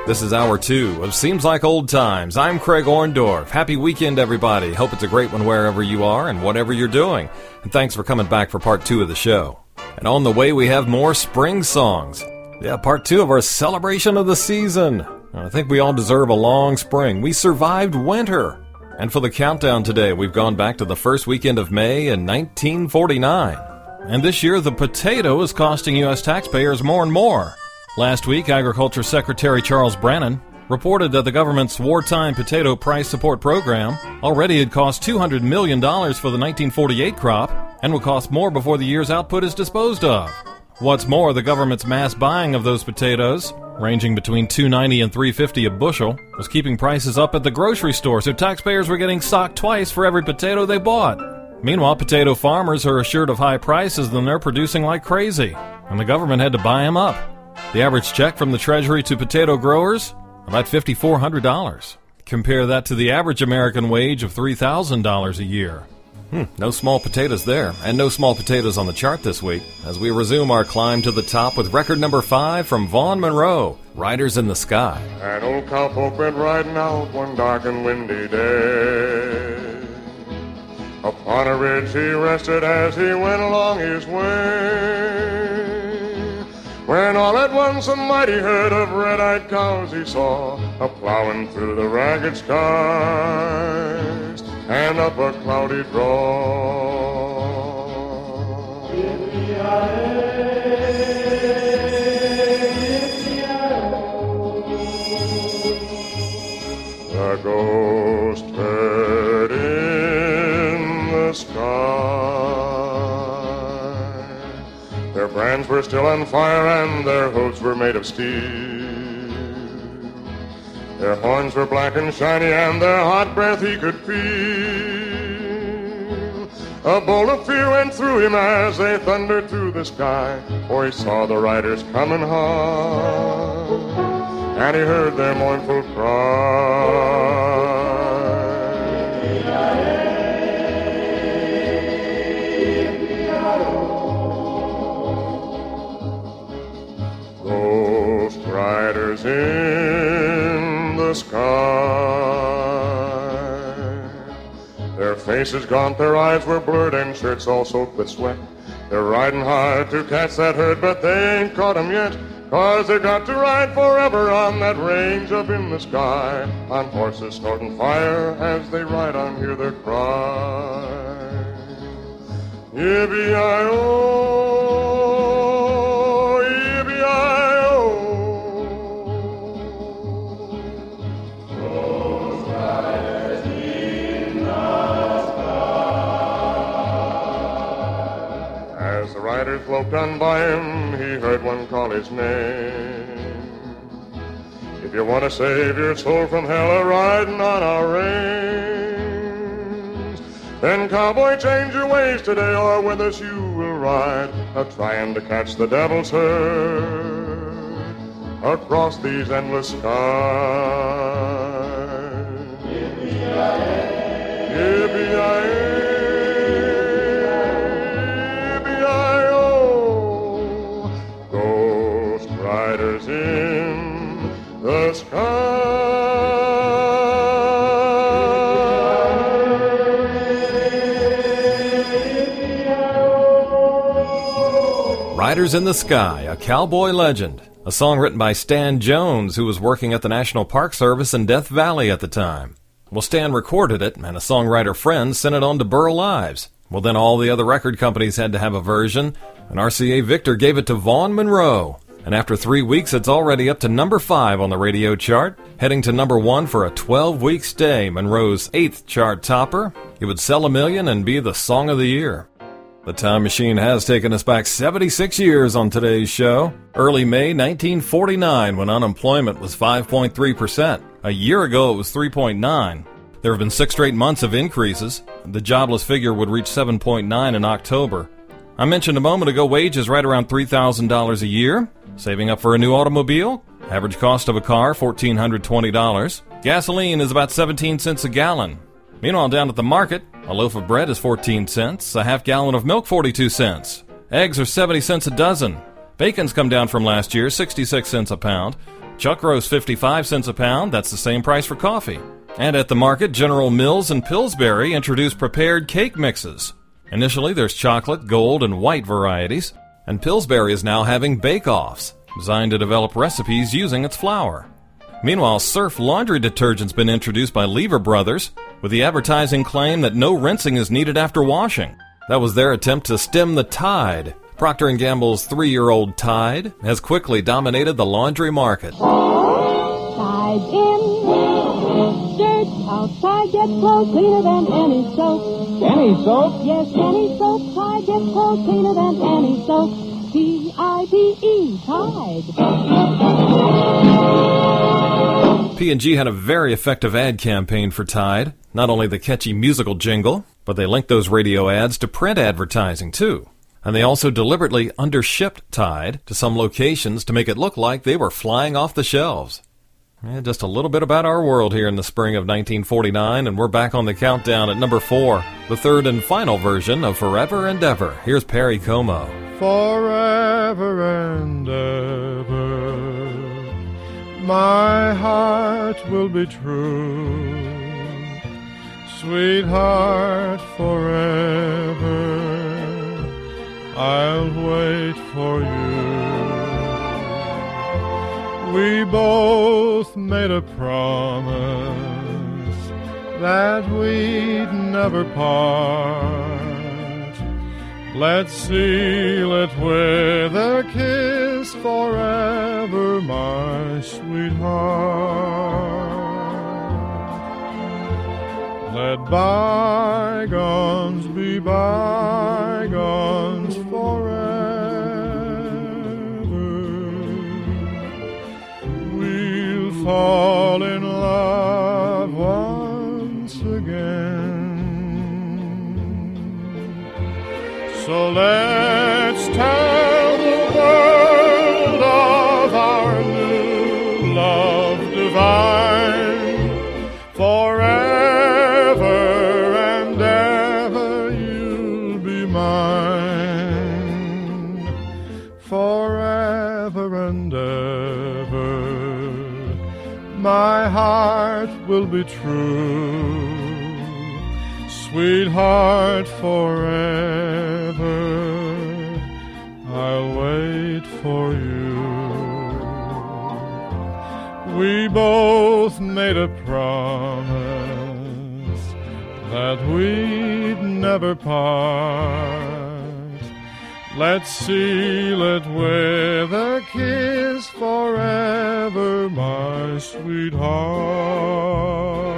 This is Hour 2 of Seems Like Old Times. I'm Craig Orndorff. Happy weekend, everybody. Hope it's a great one wherever you are and whatever you're doing. And thanks for coming back for Part 2 of the show. And on the way, we have more spring songs. Yeah, Part 2 of our celebration of the season. I think we all deserve a long spring. We survived winter. And for the countdown today, we've gone back to the first weekend of May in 1949. And this year, the potato is costing U.S. taxpayers more and more. Last week, Agriculture Secretary Charles Brannan reported that the government's wartime potato price support program already had cost $200 million for the 1948 crop and will cost more before the year's output is disposed of. What's more, the government's mass buying of those potatoes, ranging between $2.90 and $3.50 a bushel, was keeping prices up at the grocery store, so taxpayers were getting socked twice for every potato they bought. Meanwhile, potato farmers are assured of high prices and they're producing like crazy, and the government had to buy them up. The average check from the Treasury to potato growers, about $5,400. Compare that to the average American wage of $3,000 a year. No small potatoes there, and no small potatoes on the chart this week, as we resume our climb to the top with record number 5 from Vaughn Monroe, Riders in the Sky. An old cowpoke went riding out one dark and windy day. Upon a ridge he rested as he went along his way. When all at once a mighty herd of red-eyed cows he saw, a-plowing through the ragged skies and up a cloudy draw. The ghost herd in the sky. Their brands were still on fire and their hooves were made of steel. Their horns were black and shiny and their hot breath he could feel. A bolt of fear went through him as they thundered through the sky, for he saw the riders coming hard and he heard their mournful cry. Ghost riders in the sky. Their faces gaunt, their eyes were blurred, and shirts all soaked with sweat. They're riding hard to catch that herd, but they ain't caught 'em yet, 'cause they've got to ride forever on that range up in the sky, on horses snorting fire as they ride on, hear their cry. Yippee-yi-oh, yippee-yi-oh. Ghost riders in the sky. As the riders loped on by him, he heard one call his name. If you want to save your soul from hell a-riding on our range, then cowboy, change your ways today, or with us you will ride, a-trying to catch the devil's herd across these endless skies. Yippee-yi-yi, yippee-yi-yi. Riders in the sky. Riders in the Sky, a cowboy legend. A song written by Stan Jones, who was working at the National Park Service in Death Valley at the time. Well, Stan recorded it, and a songwriter friend sent it on to Burl Ives. Well, then all the other record companies had to have a version, and RCA Victor gave it to Vaughn Monroe. And after 3 weeks, it's already up to number 5 on the radio chart, heading to number 1 for a 12-week stay, Monroe's 8th chart topper. It would sell 1 million and be the song of the year. The time machine has taken us back 76 years on today's show. Early May 1949, when unemployment was 5.3%. A year ago, it was 3.9%. There have been 6 straight months of increases. The jobless figure would reach 7.9 in October. I mentioned a moment ago wages right around $3,000 a year. Saving up for a new automobile? Average cost of a car, $1,420. Gasoline is about 17 cents a gallon. Meanwhile, down at the market, a loaf of bread is 14 cents, a half gallon of milk 42 cents. Eggs are 70 cents a dozen. Bacon's come down from last year, 66 cents a pound. Chuck roast, 55 cents a pound. That's the same price for coffee. And at the market, General Mills and Pillsbury introduced prepared cake mixes. Initially, there's chocolate, gold, and white varieties. And Pillsbury is now having bake-offs, designed to develop recipes using its flour. Meanwhile, Surf laundry detergent's been introduced by Lever Brothers with the advertising claim that no rinsing is needed after washing. That was their attempt to stem the tide. Procter & Gamble's 3-year-old Tide has quickly dominated the laundry market. Tide in, dirt outside, gets clothes cleaner than any soap. Any soap? Yes, any soap. Tide gets clothes cleaner than any soap. T-I-D-E, Tide. P&G had a very effective ad campaign for Tide. Not only the catchy musical jingle, but they linked those radio ads to print advertising too. And they also deliberately undershipped Tide to some locations to make it look like they were flying off the shelves. Just a little bit about our world here in the spring of 1949, and we're back on the countdown at number 4, the third and final version of Forever and Ever. Here's Perry Como. Forever and ever, my heart will be true. Sweetheart, forever, I'll wait for you. We both made a promise that we'd never part. Let's seal it with a kiss forever, my sweetheart. Let bygones be bygones forever. We'll fall in love once again. So let's tell the world of our new love divine. Forever and ever you'll be mine. Forever and ever my heart will be true. Sweetheart, forever I'll wait for you. We both made a promise that we'd never part. Let's seal it with a kiss forever, my sweetheart.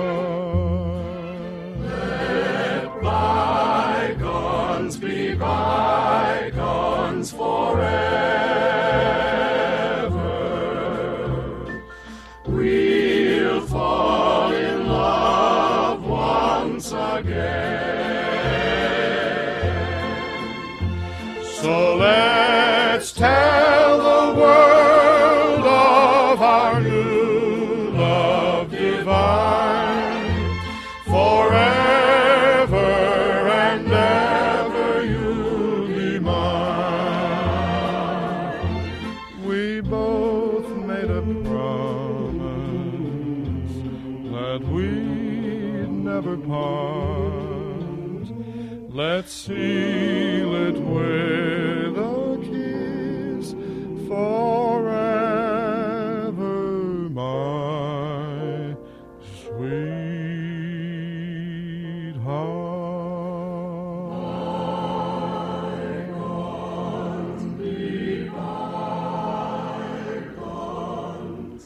Bygones be bygones forever. We'll fall in love once again. So let's tell the world of our new love divine. Forever and ever you'll be mine. We both made a promise that we'd never part. Let's seal it with a kiss forever, my sweetheart. Bygones be bygones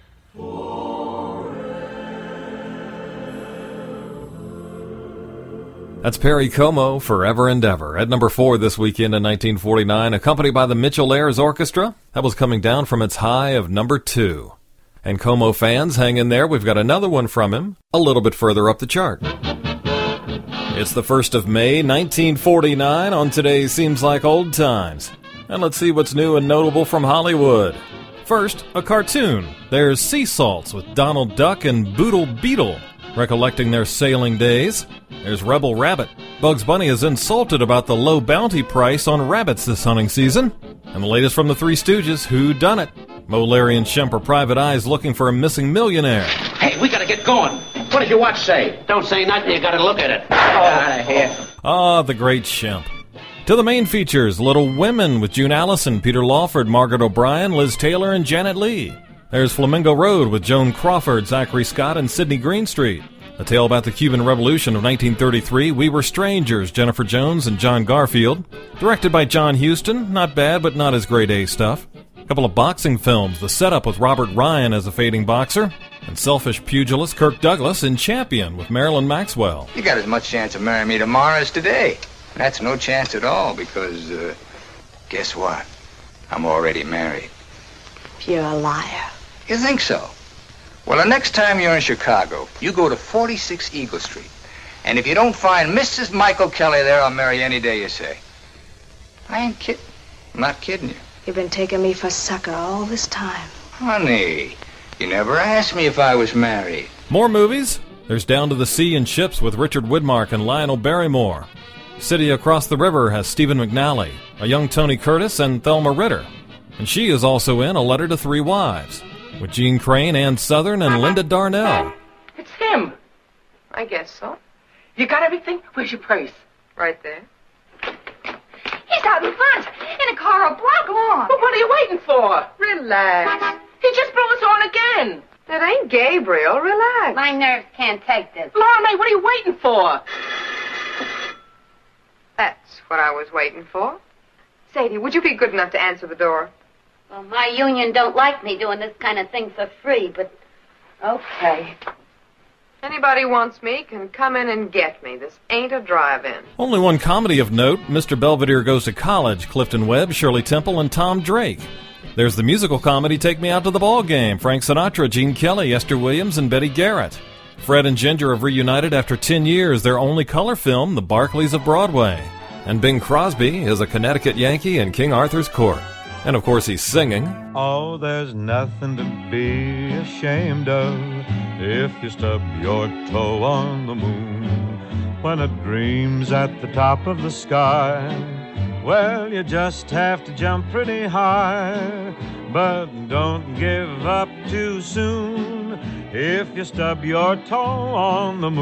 That's Perry Como, Forever and Ever. At number 4 this weekend in 1949, accompanied by the Mitchell Ayers Orchestra, that was coming down from its high of number 2. And Como fans, hang in there, we've got another one from him, a little bit further up the chart. It's the 1st of May, 1949, on today's Seems Like Old Times. And let's see what's new and notable from Hollywood. First, a cartoon. There's Sea Salts with Donald Duck and Boodle Beetle, recollecting their sailing days. There's Rebel Rabbit. Bugs Bunny is insulted about the low bounty price on rabbits this hunting season. And the latest from the Three Stooges, Who Done It? Mo, Larry, and Shemp are private eyes looking for a missing millionaire. Hey, we gotta get going. What did your watch say? Don't say nothing, you gotta look at it. Out of here. Ah, the great Shemp. To the main features, Little Women with June Allison, Peter Lawford, Margaret O'Brien, Liz Taylor, and Janet Leigh. There's Flamingo Road with Joan Crawford, Zachary Scott, and Sidney Greenstreet. A tale about the Cuban Revolution of 1933, We Were Strangers, Jennifer Jones and John Garfield. Directed by John Huston, not bad but not his grade A stuff. A couple of boxing films, The Setup with Robert Ryan as a fading boxer, and selfish pugilist Kirk Douglas in Champion with Marilyn Maxwell. You got as much chance of marrying me tomorrow as today. That's no chance at all because, guess what? I'm already married. You're a liar. You think so? Well, the next time you're in Chicago, you go to 46 Eagle Street. And if you don't find Mrs. Michael Kelly there, I'll marry any day you say. I ain't kidding. I'm not kidding you. You've been taking me for sucker all this time. Honey, you never asked me if I was married. More movies? There's Down to the Sea and Ships with Richard Widmark and Lionel Barrymore. City Across the River has Stephen McNally, a young Tony Curtis, and Thelma Ritter. And she is also in A Letter to Three Wives, with Gene Crane, Ann Southern, and Linda Darnell. It's him. I guess so. You got everything? Where's your purse? Right there. He's out in front, in a car a block long. Well, what are you waiting for? Relax. He just blew us on again. That ain't Gabriel. Relax. My nerves can't take this. Laura May, what are you waiting for? That's what I was waiting for. Sadie, would you be good enough to answer the door? Well, my union don't like me doing this kind of thing for free, but okay. Anybody wants me can come in and get me. This ain't a drive-in. Only one comedy of note, Mr. Belvedere Goes to College, Clifton Webb, Shirley Temple, and Tom Drake. There's the musical comedy Take Me Out to the Ball Game, Frank Sinatra, Gene Kelly, Esther Williams, and Betty Garrett. Fred and Ginger have reunited after 10 years, their only color film, The Barkleys of Broadway. And Bing Crosby is a Connecticut Yankee in King Arthur's Court. And of course he's singing. Oh, there's nothing to be ashamed of if you stub your toe on the moon when it dreams at the top of the sky. Well, you just have to jump pretty high, but don't give up too soon if you stub your toe on the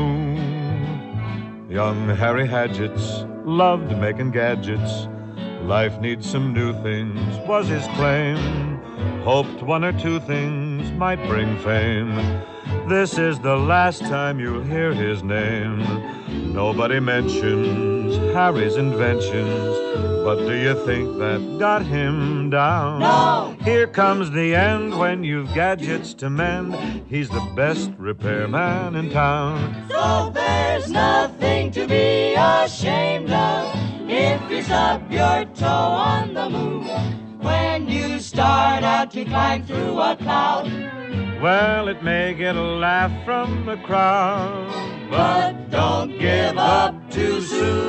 moon. Young Harry Hadgetts loved making gadgets. Life needs some new things, was his claim. Hoped one or two things might bring fame. This is the last time you'll hear his name. Nobody mentions Harry's inventions, but do you think that got him down? No! Here comes the end when you've gadgets to mend. He's the best repairman in town. So there's nothing to be ashamed of if you stub your toe on the moon when you start out to climb through a cloud. Well, it may get a laugh from the crowd, but don't give up too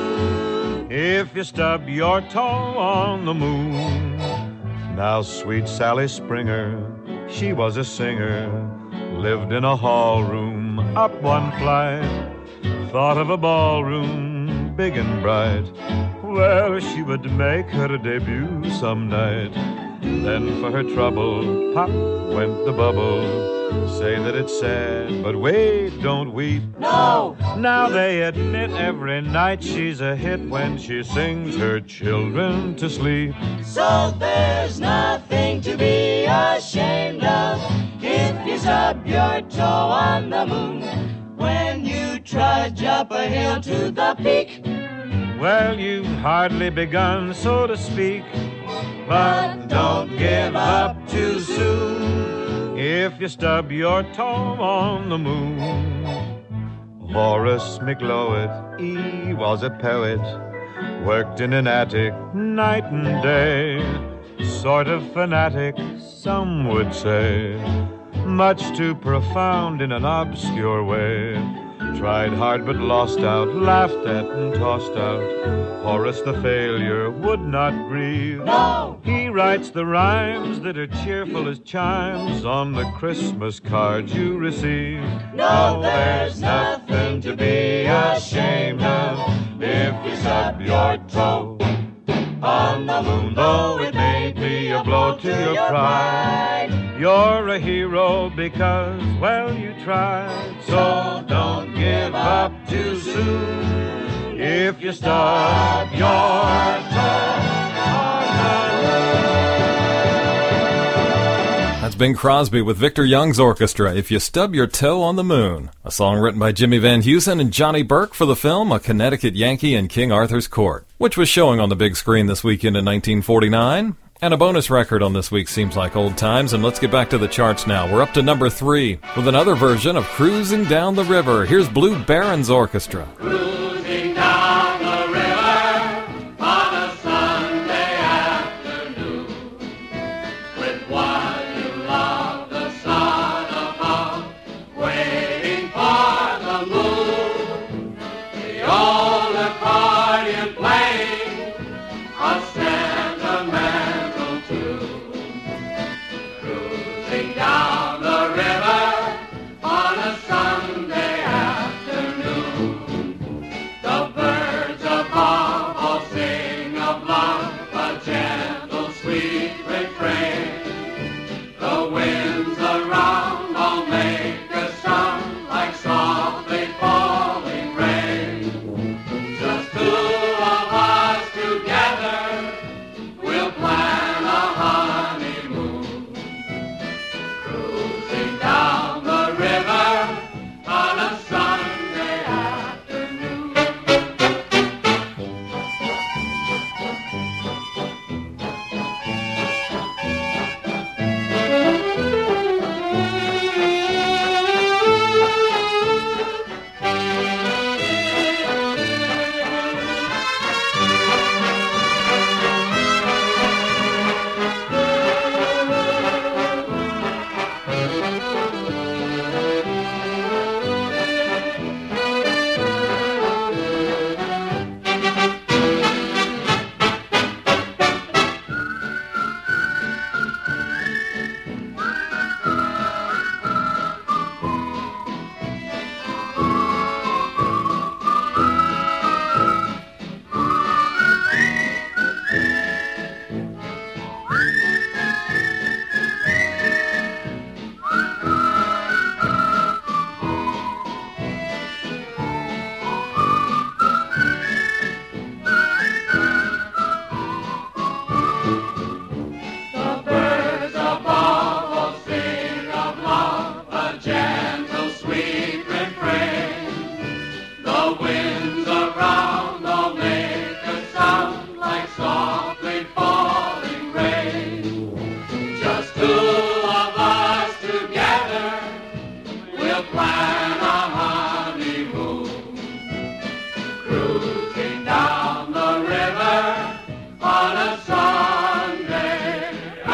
soon if you stub your toe on the moon. Now, sweet Sally Springer, she was a singer, lived in a hall room up one flight, thought of a ballroom big and bright. Well, she would make her debut some night. Then for her trouble, pop went the bubble. Say that it's sad, but wait, don't weep. No! Now they admit every night she's a hit when she sings her children to sleep. So there's nothing to be ashamed of if you stub your toe on the moon when you trudge up a hill to the peak. Well, you've hardly begun, so to speak, but don't give up too soon if you stub your toe on the moon. Horace McLeod, he was a poet, worked in an attic night and day, sort of fanatic, some would say, much too profound in an obscure way. Tried hard but lost out, laughed at and tossed out. Horace the failure would not grieve. No! He writes the rhymes that are cheerful as chimes on the Christmas cards you receive. No, there's nothing to be ashamed of if you stub your toe on the moon, though it may may be a blow to your pride. You're a hero because, well, you tried. So don't give up too soon if you stub your toe on the moon. That's Bing Crosby with Victor Young's orchestra, If You Stub Your Toe on the Moon, a song written by Jimmy Van Heusen and Johnny Burke for the film A Connecticut Yankee in King Arthur's Court, which was showing on the big screen this weekend in 1949. And a bonus record on this week's Seems Like Old Times, and let's get back to the charts now. We're up to number 3 with another version of Cruising Down the River. Here's Blue Barons Orchestra. Cruising down the river on a Sunday afternoon with one you love, the sun above, waiting for the moon. The old accordion playing a sentimental tune. Cruising down the river on a Sunday afternoon. The birds above all sing of love, a gentle, sweet refrain. The winds around all make a sound like softly falling rain. Just two of us together, we'll plan a honeymoon. Cruising down the river on a Sunday afternoon. The birds above will sing of love, a gentle, sweet refrain. The winds around all make a sound like softly falling rain. Just two of us together, we'll plan a honeymoon. Cruising down the river on a Sunday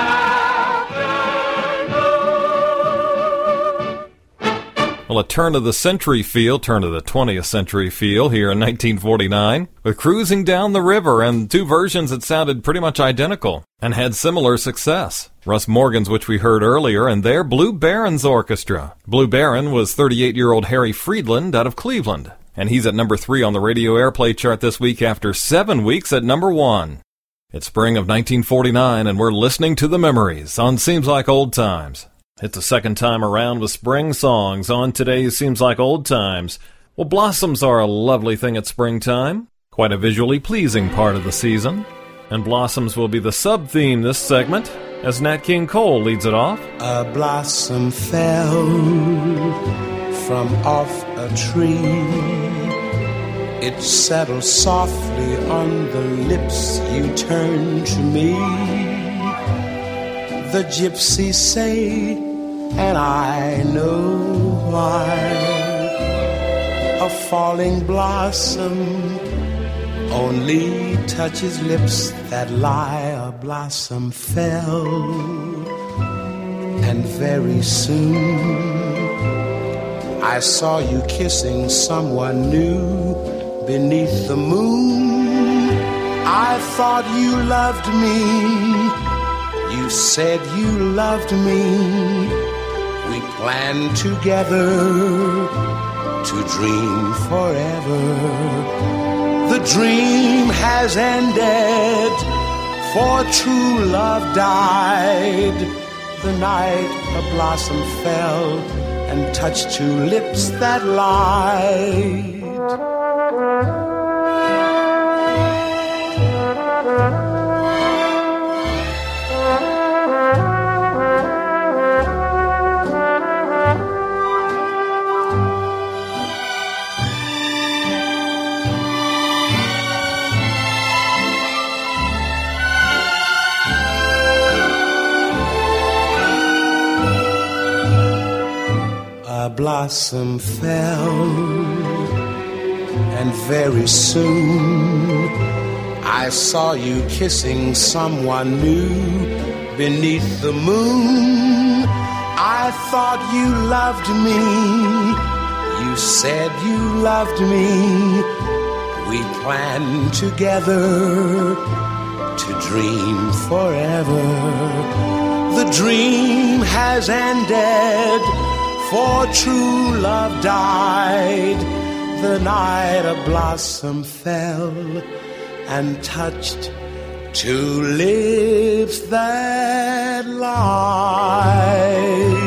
afternoon. Well, a turn of the century feel, turn of the 20th century feel here in 1949 with Cruising Down the River, and two versions that sounded pretty much identical and had similar success. Russ Morgan's, which we heard earlier, and their Blue Barons Orchestra. Blue Baron was 38-year-old Harry Friedland out of Cleveland, and he's at number 3 on the radio airplay chart this week after 7 weeks at number 1. It's spring of 1949, and we're listening to the memories on Seems Like Old Times. It's the second time around with spring songs on today's Seems Like Old Times. Well, blossoms are a lovely thing at springtime, quite a visually pleasing part of the season. And blossoms will be the sub-theme this segment, as Nat King Cole leads it off. A blossom fell from off a tree. It settled softly on the lips you turned to me. The gypsies say, and I know why, a falling blossom only touches lips that lie. A blossom fell, and very soon I saw you kissing someone new beneath the moon. I thought you loved me. You said you loved me. We planned together to dream forever. The dream has ended for true love died the night a blossom fell and touched two lips that lied. A blossom fell, and very soon I saw you kissing someone new beneath the moon. I thought you loved me, you said you loved me. We planned together to dream forever. The dream has ended, for true love died the night a blossom fell and touched two lips that lied.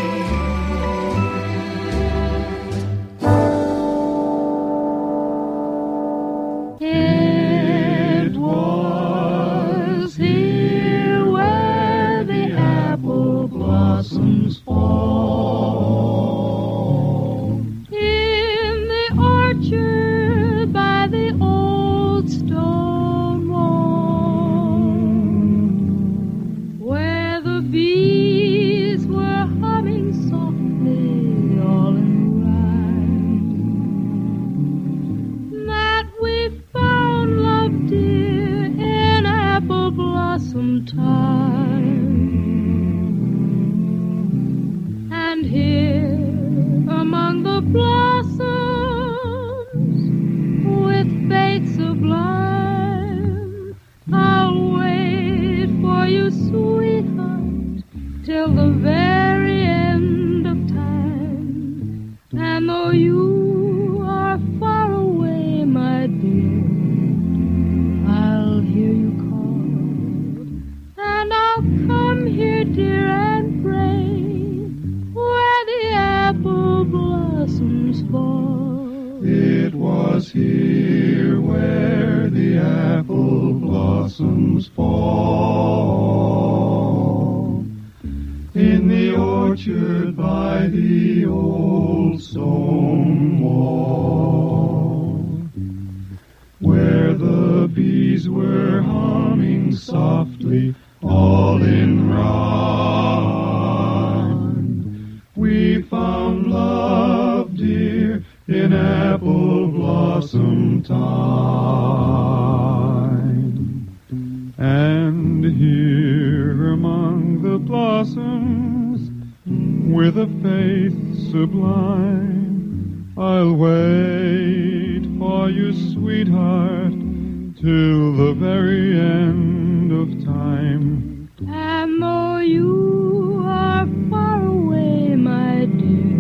It was here where the apple blossoms fall. By the old stone wall, where the bees were humming softly all in rhyme, that we found love dear in apple blossom time. And here among the blossoms, faith sublime, I'll wait for you, sweetheart, till the very end of time. And though you are far away, my dear, I'll hear you call, and I'll come here, dear, and pray where the apple blossoms fall. It was here where the apple blossoms fall, in the orchard by the old stone wall, where the bees were humming softly all in rhyme. We found love, dear, in apple blossom time. And here among the blossoms, with a faith sublime, I'll wait for you, sweetheart, till the very end of time. And though you are far away, my dear,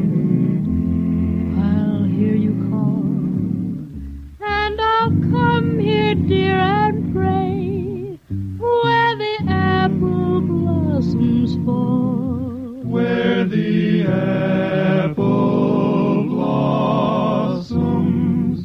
and I'll come here, dear, and pray where the apple blossoms fall. Where the apple blossoms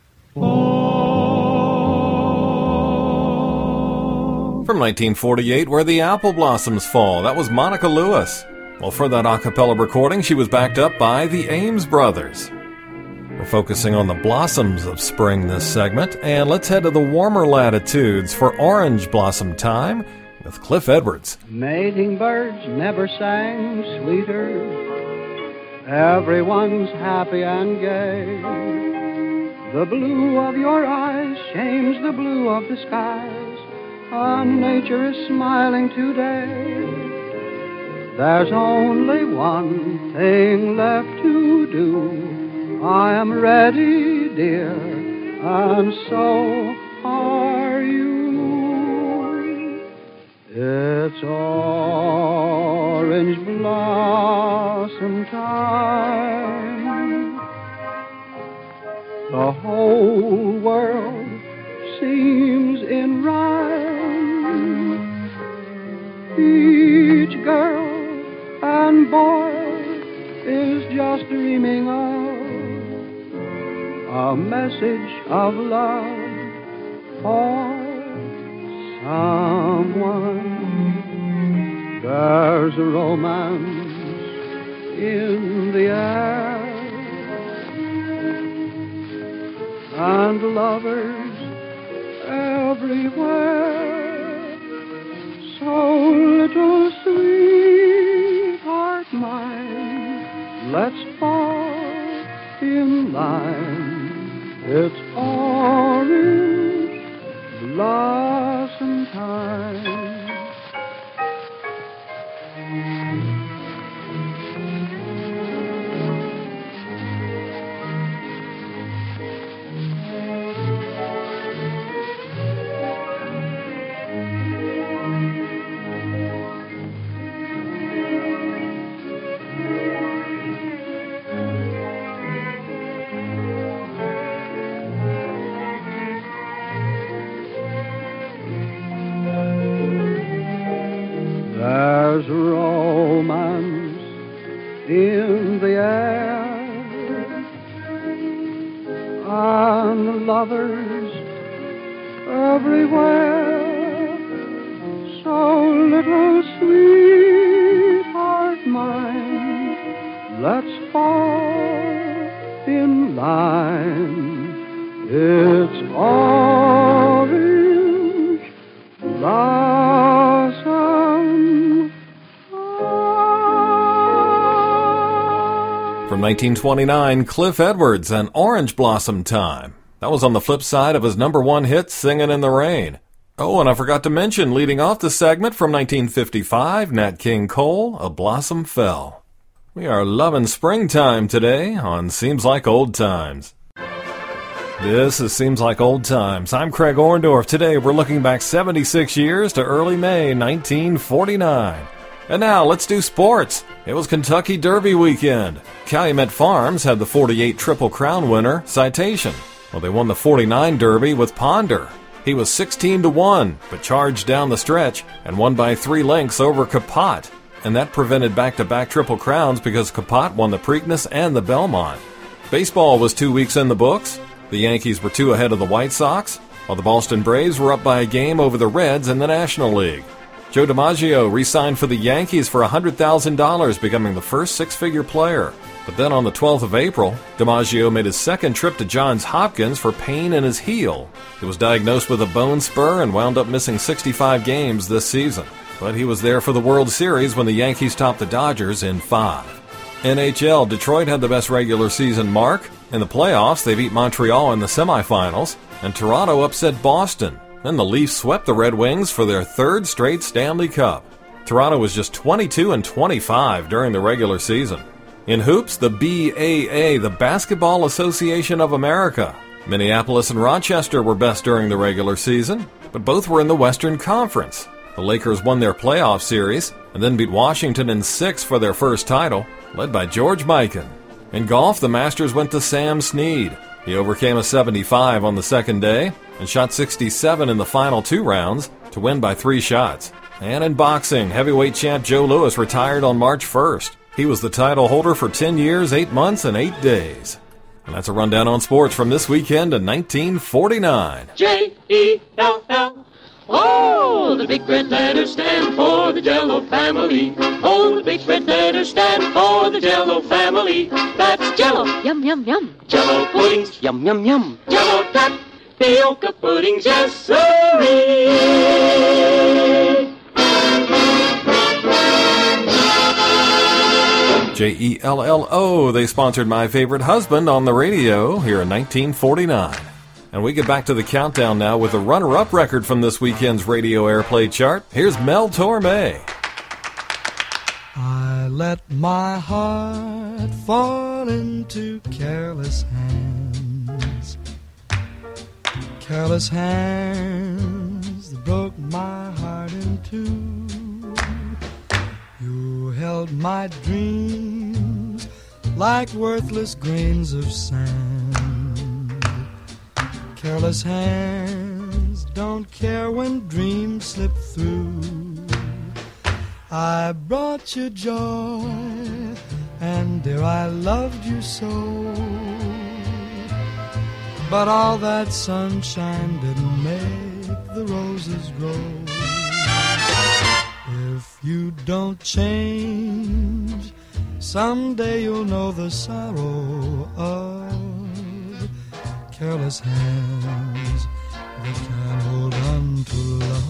fall. From 1948, Where the Apple Blossoms Fall. That was Monica Lewis. Well, for that a cappella recording, she was backed up by the Ames Brothers. We're focusing on the blossoms of spring this segment, and let's head to the warmer latitudes for Orange Blossom Time with Cliff Edwards. Mating birds never sang sweeter. Everyone's happy and gay. The blue of your eyes shames the blue of the skies, and nature is smiling today. There's only one thing left to do. I am ready, dear, and so are you. It's orange blossom time. The whole world seems in rhyme. each girl and boy is just dreaming of a message of love for someone. There's a romance in the air, and lovers everywhere. So little sweetheart mine, let's fall in line. It's orange blossom time. There's romance in the air, and lovers everywhere. So little sweetheart mine, let's fall in line. It's orange blossom. From 1929, Cliff Edwards and Orange Blossom Time. That was on the flip side of his number one hit, Singin' in the Rain. Oh, and I forgot to mention, leading off the segment from 1955, Nat King Cole, A Blossom Fell. We are loving springtime today on Seems Like Old Times. This is Seems Like Old Times. I'm Craig Orndorff. Today we're looking back 76 years to early May 1949. And now let's do sports. It was Kentucky Derby weekend. Calumet Farms had the 48 Triple Crown winner, Citation. Well, they won the 49 Derby with Ponder. He was 16-1, but charged down the stretch and won by 3 lengths over Capote. And that prevented back-to-back Triple Crowns because Capote won the Preakness and the Belmont. Baseball was 2 weeks in the books. The Yankees were 2 ahead of the White Sox, while the Boston Braves were up by a game over the Reds in the National League. Joe DiMaggio re-signed for the Yankees for $100,000, becoming the first six-figure player. But then on the 12th of April, DiMaggio made his second trip to Johns Hopkins for pain in his heel. He was diagnosed with a bone spur and wound up missing 65 games this season. But he was there for the World Series when the Yankees topped the Dodgers in 5. NHL, Detroit had the best regular season mark. In the playoffs, they beat Montreal in the semifinals, and Toronto upset Boston. Then the Leafs swept the Red Wings for their 3rd straight Stanley Cup. Toronto was just 22-25 during the regular season. In hoops, the BAA, the Basketball Association of America. Minneapolis and Rochester were best during the regular season, but both were in the Western Conference. The Lakers won their playoff series and then beat Washington in 6 for their first title, led by George Mikan. In golf, the Masters went to Sam Snead. He overcame a 75 on the second day and shot 67 in the final 2 rounds to win by 3 shots. And in boxing, heavyweight champ Joe Louis retired on March 1st. He was the title holder for 10 years, 8 months, and 8 days. And that's a rundown on sports from this weekend in 1949. J-E-L-L. Oh, the big red letters stand for the Jell-O family. Oh, the big red letters stand for the Jell-O family. That's Jell-O. Yum, yum, yum. Jell-O puddings. Yum, yum, yum. Jell-O tapioca puddings. Yes, sirree. Jell-O, they sponsored My Favorite Husband on the radio here in 1949. And we get back to the countdown now with a runner-up record from this weekend's radio airplay chart. Here's Mel Torme. I let my heart fall into careless hands. Careless hands that broke my heart in two. You held my dreams like worthless grains of sand. Careless hands don't care when dreams slip through. I brought you joy, and dear, I loved you so. But all that sunshine didn't make the roses grow. If you don't change, someday you'll know the sorrow of careless hands that can't hold on to love.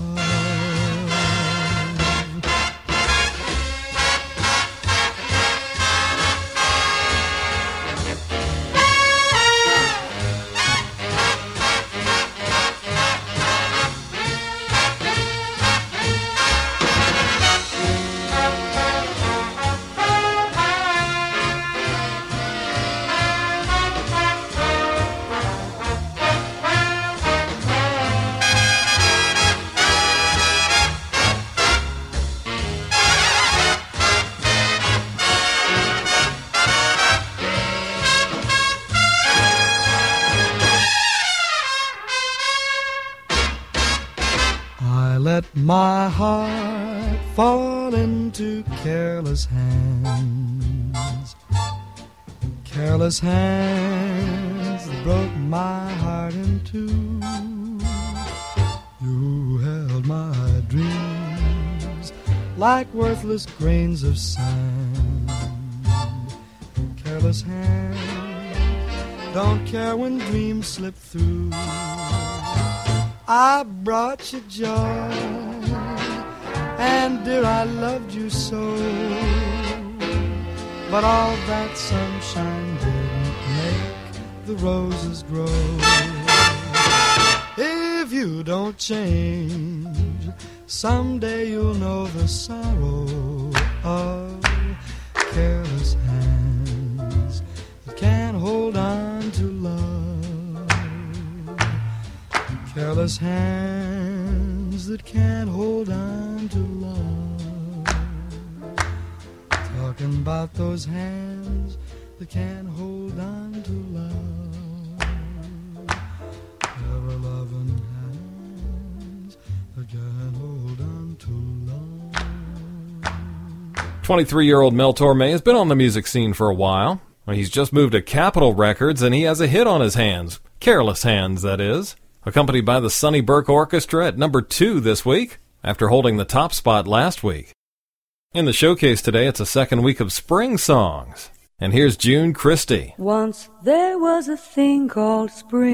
My heart fall into careless hands. Careless hands broke my heart in two. You held my dreams like worthless grains of sand. Careless hands don't care when dreams slip through. I brought you joy, and dear, I loved you so. But all that sunshine didn't make the roses grow. If you don't change, someday you'll know the sorrow of careless hands that can't hold on to love. Careless hands that can't hold on to love. Talking about those hands that can't hold on to love. Ever loving hands that can't hold on to love. 23-year-old Mel Torme has been on the music scene for a while. He's just moved to Capitol Records, and he has a hit on his hands. Careless Hands, that is. Accompanied by the Sonny Burke Orchestra at number 2 this week, after holding the top spot last week. In the showcase today, it's a second week of spring songs. And here's June Christie. Once there was a thing called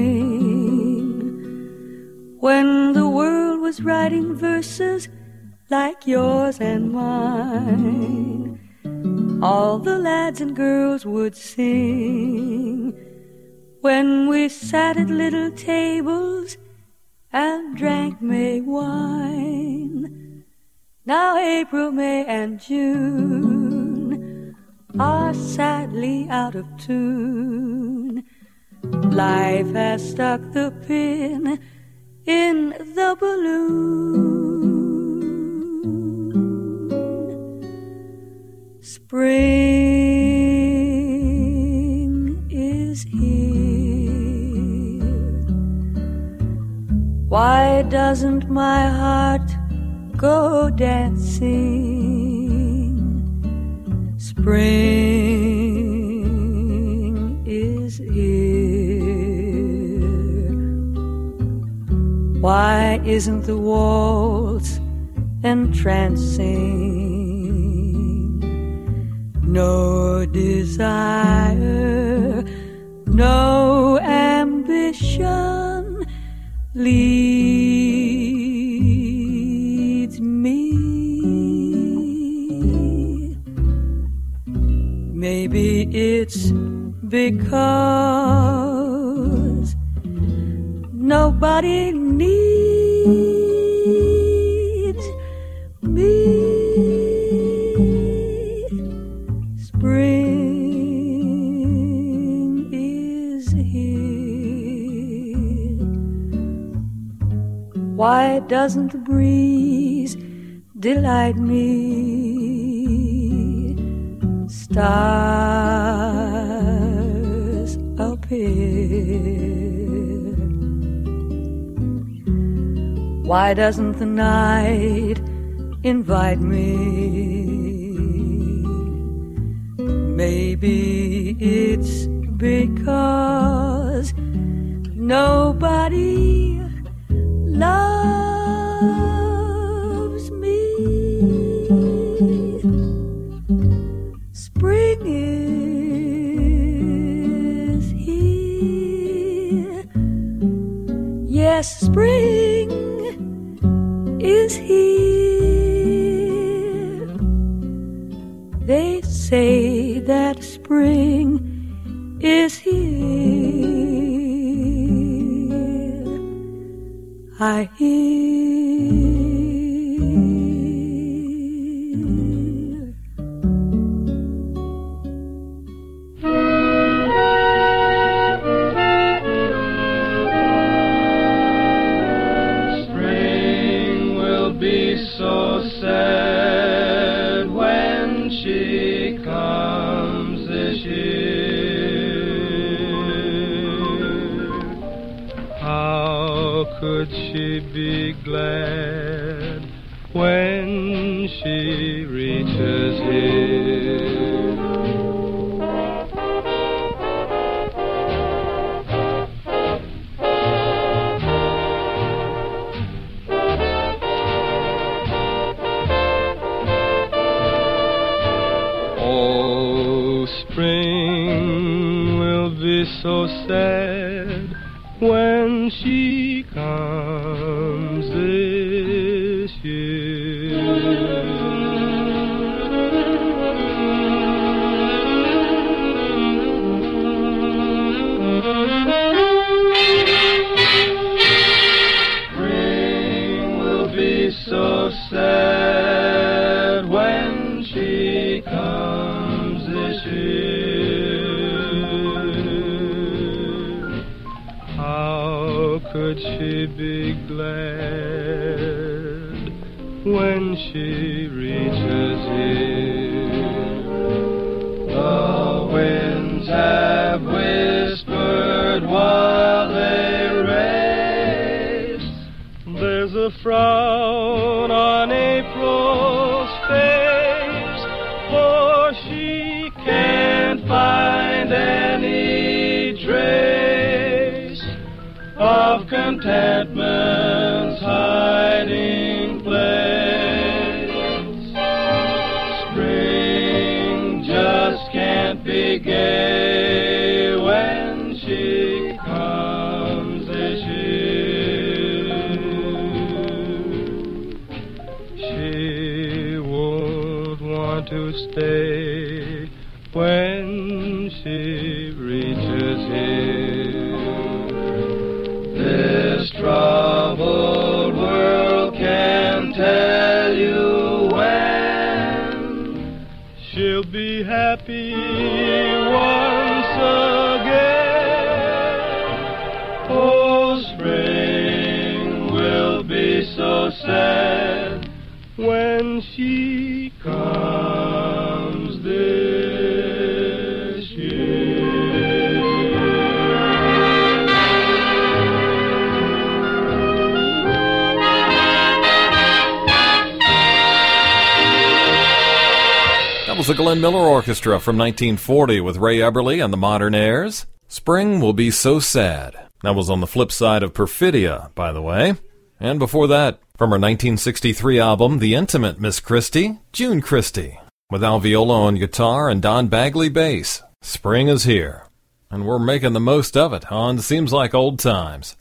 spring, when the world was writing verses like yours and mine. All the lads and girls would sing when we sat at little tables and drank May wine. Now April, May, and June are sadly out of tune. Life has stuck the pin in the balloon. Spring is here. Why doesn't my heart go dancing? Spring is here. Why isn't the waltz entrancing? No desire, no ambition leads me. Maybe it's because nobody needs me. Spring is here. Why doesn't the breeze delight me? Stars appear. Why doesn't the night invite me. Maybe it's because nobody loves me. Spring is here. Yes, spring is here. They say that spring is here. I hear. Spring will be so sad when she comes this year. How could she be glad when she reaches here? Oh, spring will be so sad when she comes this Spring will be so sad when she comes this year. How could she be glad when she reaches here? The winds have whispered while they race. There's a frown on April's face, for she can't find any trace of contentment's hiding place. Spring just can't be gay when she comes this year. She won't want to stay when she reaches here. This troubled world can tell you when she'll be happy once again. Oh, spring will be so sad when she comes this year. That was the Glenn Miller Orchestra from 1940 with Ray Eberle and the Modern Airs. Spring Will Be So Sad. That was on the flip side of Perfidia, by the way. And before that, from her 1963 album, The Intimate Miss Christie, June Christie, with Al Viola on guitar and Don Bagley bass. Spring is here, and we're making the most of it on Seems Like Old Times.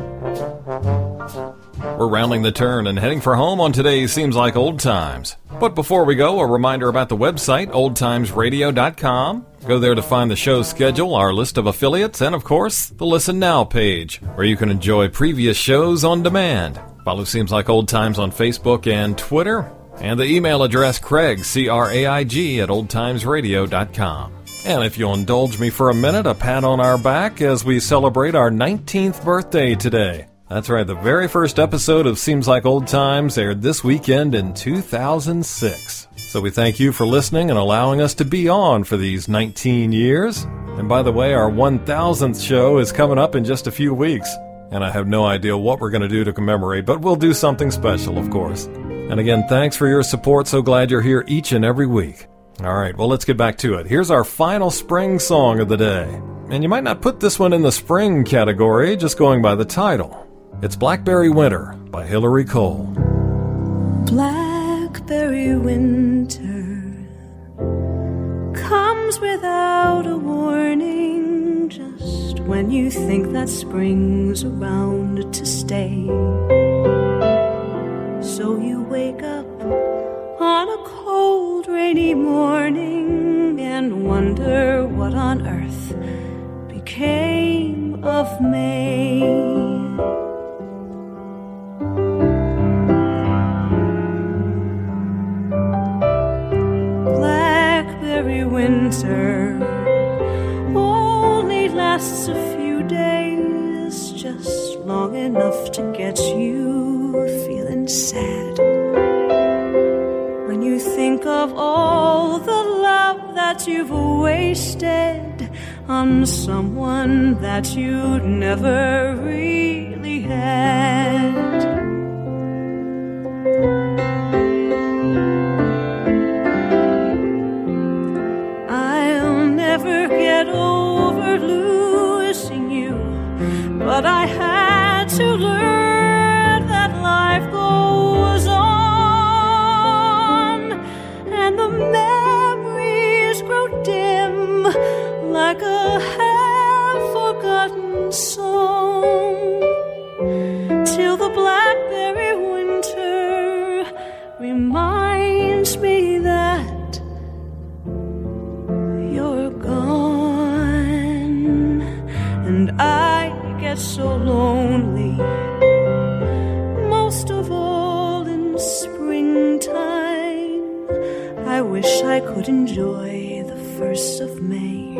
We're rounding the turn and heading for home on today's Seems Like Old Times. But before we go, a reminder about the website, oldtimesradio.com. Go there to find the show schedule, our list of affiliates, and of course, the Listen Now page, where you can enjoy previous shows on demand. Follow Seems Like Old Times on Facebook and Twitter. And the email address, Craig, C-R-A-I-G, at oldtimesradio.com. And if you'll indulge me for a minute, a pat on our back as we celebrate our 19th birthday today. That's right, the very first episode of Seems Like Old Times aired this weekend in 2006. So we thank you for listening and allowing us to be on for these 19 years. And by the way, our 1000th show is coming up in just a few weeks. And I have no idea what we're going to do to commemorate, but we'll do something special, of course. And again, thanks for your support. So glad you're here each and every week. All right, well, let's get back to it. Here's our final spring song of the day. And you might not put this one in the spring category, just going by the title. It's Blackberry Winter by Hillary Cole. Blackberry winter comes without a warning, just when you think that spring's around to stay. So you wake up on a cold, rainy morning and wonder what on earth became of May. Blackberry winter only lasts a few days, just long enough to get you feeling sad. When you think of all the love that you've wasted on someone that you never really had. I'll never get over losing you, but I had to learn that life goes on, and the memories grow dim like a half-forgotten song, till the blackberry winter reminds me that you're gone, and I get so lonely, most of all in springtime. I wish I could enjoy the 1st of May,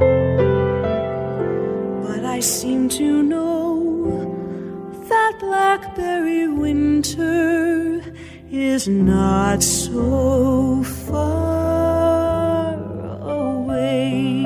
but I seem to know that blackberry winter is not so far away.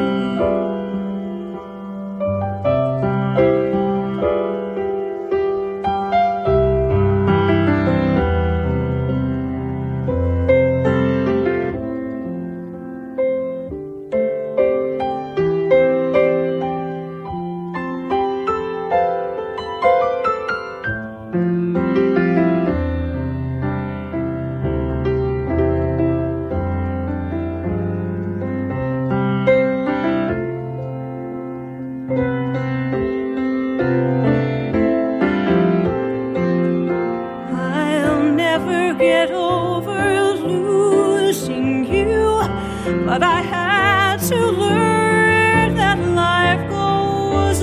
But I had to learn that life goes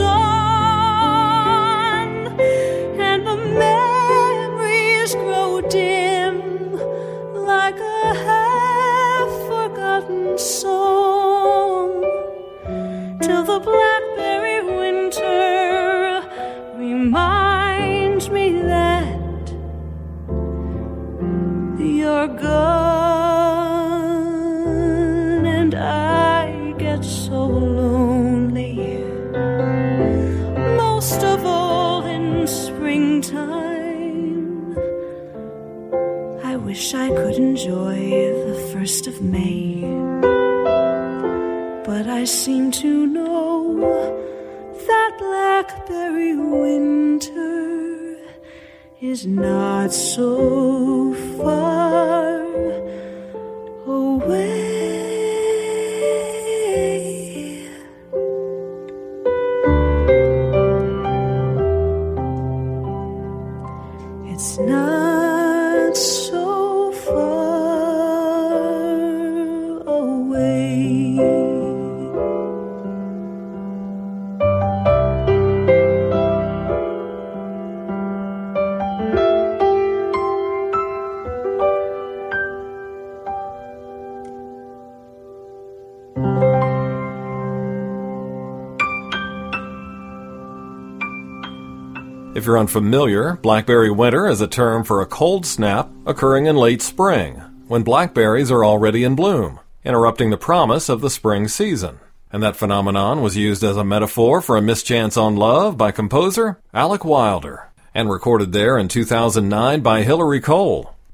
on, and the memories grow dim like a half-forgotten song, till the blackberry winter reminds me that you're gone. I get so lonely, most of all in springtime. I wish I could enjoy the 1st of May, but I seem to know that blackberry winter is not so far away. It's not so far away. If you're unfamiliar, blackberry winter is a term for a cold snap occurring in late spring, when blackberries are already in bloom, interrupting the promise of the spring season. And that phenomenon was used as a metaphor for a mischance on love by composer Alec Wilder, and recorded there in 2009 by Hillary Cole.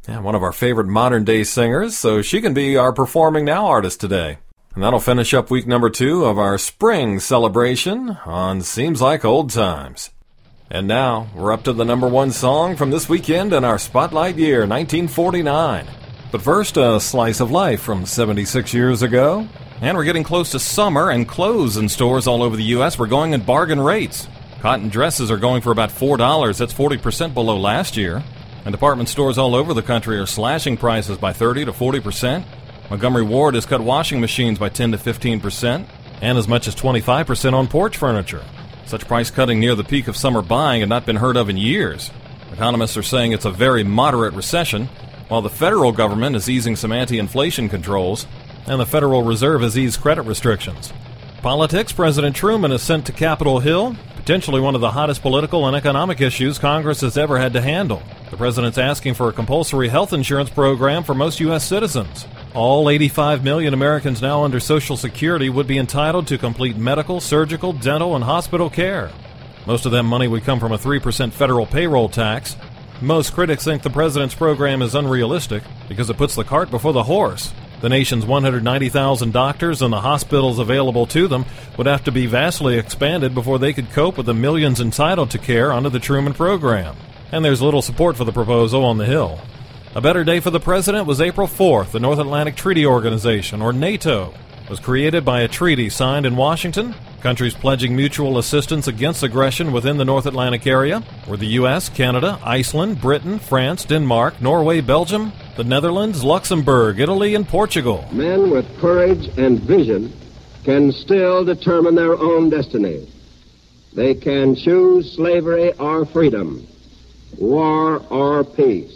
Yeah, one of our favorite modern-day singers, so she can be our Performing Now artist today. And that'll finish up week number 2 of our spring celebration on Seems Like Old Times. And now, we're up to the number 1 song from this weekend in our Spotlight year, 1949. But first, a slice of life from 76 years ago. And we're getting close to summer, and clothes in stores all over the U.S. were going at bargain rates. Cotton dresses are going for about $4. That's 40% below last year. And department stores all over the country are slashing prices by 30 to 40%. Montgomery Ward has cut washing machines by 10 to 15%, and as much as 25% on porch furniture. Such price cutting near the peak of summer buying had not been heard of in years. Economists are saying it's a very moderate recession, while the federal government is easing some anti-inflation controls, and the Federal Reserve has eased credit restrictions. Politics, President Truman is sent to Capitol Hill, potentially one of the hottest political and economic issues Congress has ever had to handle. The president's asking for a compulsory health insurance program for most U.S. citizens. All 85 million Americans now under Social Security would be entitled to complete medical, surgical, dental, and hospital care. Most of that money would come from a 3% federal payroll tax. Most critics think the president's program is unrealistic because it puts the cart before the horse. The nation's 190,000 doctors and the hospitals available to them would have to be vastly expanded before they could cope with the millions entitled to care under the Truman program. And there's little support for the proposal on the Hill. A better day for the president was April 4th. The North Atlantic Treaty Organization, or NATO, was created by a treaty signed in Washington. Countries pledging mutual assistance against aggression within the North Atlantic area were the U.S., Canada, Iceland, Britain, France, Denmark, Norway, Belgium, the Netherlands, Luxembourg, Italy, and Portugal. Men with courage and vision can still determine their own destiny. They can choose slavery or freedom, war or peace.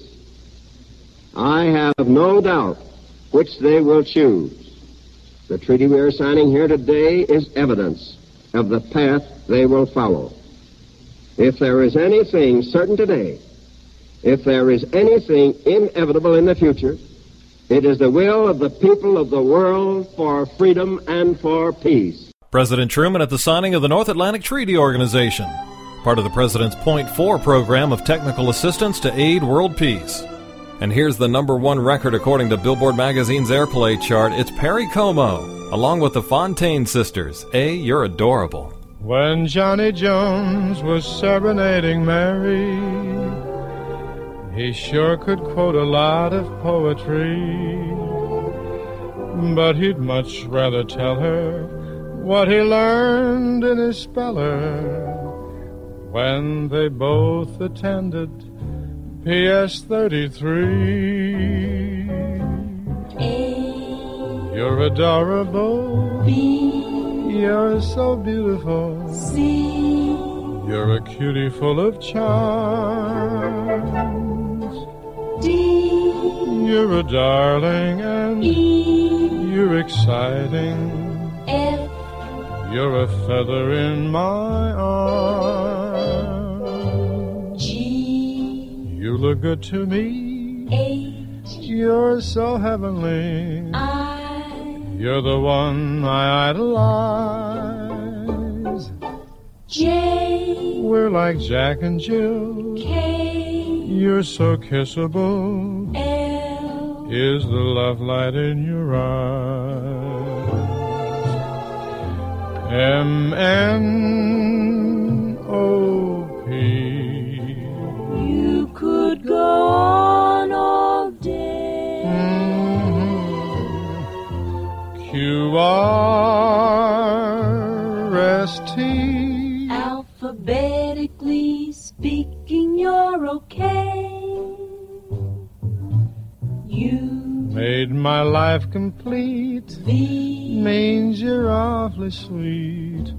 I have no doubt which they will choose. The treaty we are signing here today is evidence of the path they will follow. If there is anything certain today, if there is anything inevitable in the future, it is the will of the people of the world for freedom and for peace. President Truman at the signing of the North Atlantic Treaty Organization, part of the President's Point 4 program of technical assistance to aid world peace. And here's the number 1 record according to Billboard Magazine's Airplay chart. It's Perry Como, along with the Fontaine Sisters. A, You're Adorable. When Johnny Jones was serenading Mary, he sure could quote a lot of poetry, but he'd much rather tell her what he learned in his speller when they both attended PS 33. A, you're adorable. B, you're so beautiful. C, you're a cutie full of charms. D, you're a darling. And E, you're exciting. F, you're a feather in my arm. You look good to me. H, you're so heavenly. I, you're the one I idolize. J, we're like Jack and Jill. K, you're so kissable. L, is the love light in your eyes. M, N, O, P. Could go on all day. Q-R-S-T. Alphabetically speaking, you're okay. You made my life complete. V means you're awfully sweet.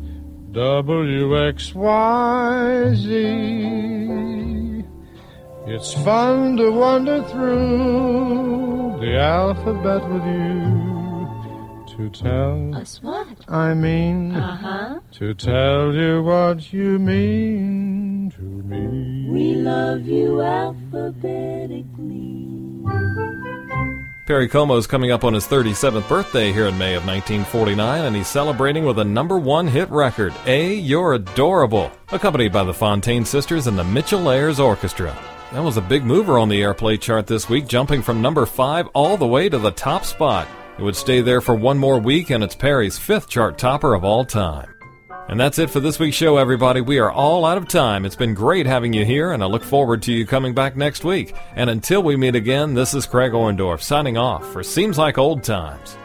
W-X-Y-Z. It's fun to wander through the alphabet with you. To tell us what? I mean, to tell you what you mean to me. We love you alphabetically. Perry Como is coming up on his 37th birthday here in May of 1949, and he's celebrating with a number 1 hit record, A, You're Adorable, accompanied by the Fontaine Sisters and the Mitchell Ayers Orchestra. That was a big mover on the airplay chart this week, jumping from number 5 all the way to the top spot. It would stay there for one more week, and it's Perry's 5th chart topper of all time. And that's it for this week's show, everybody. We are all out of time. It's been great having you here, and I look forward to you coming back next week. And until we meet again, this is Craig Orndorff signing off for Seems Like Old Times.